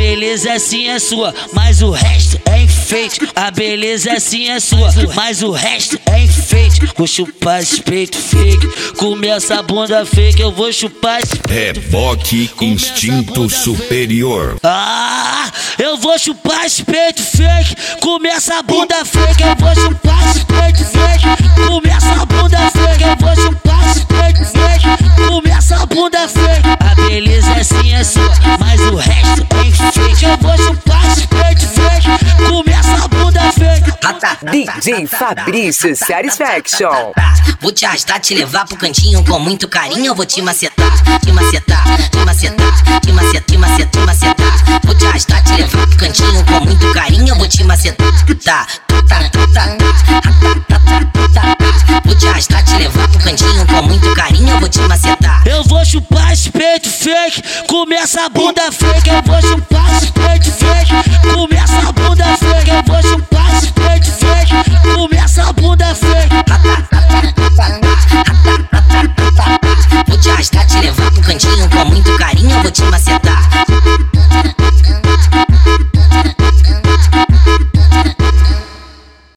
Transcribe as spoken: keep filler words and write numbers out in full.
beleza assim é sua, mas o resto é enfeite. A beleza assim é sua, mas o resto é enfeite. Vou chupar esse peito fake, comer essa bunda fake, eu vou chupar esse peito Reboque Instinto Superior. Ah, eu vou chupar esse peito fake, comer essa bunda fake, eu vou chupar esse peito fake, comer essa bunda fake, eu vou chupar esse peito fake, comer essa bunda fake. A beleza assim é sua, mas o resto é enfeite. Eu vou chupar esse peito fake, comer essa bunda fake. D J Fabrício Satisfaction. Vou te arrastar, te levar pro cantinho com muito carinho. Eu vou te macetar, te macetar, te macetar, te macetar, te macetar, te macetar. Vou te arrastar, te levar pro cantinho com muito carinho. Eu vou te macetar, tá, tá, tá, tá, tá. Vou te arrastar, te levar pro cantinho com muito carinho. Eu vou te macetar. Eu vou chupar esse peito fake, comer essa bunda fake. Eu vou chupar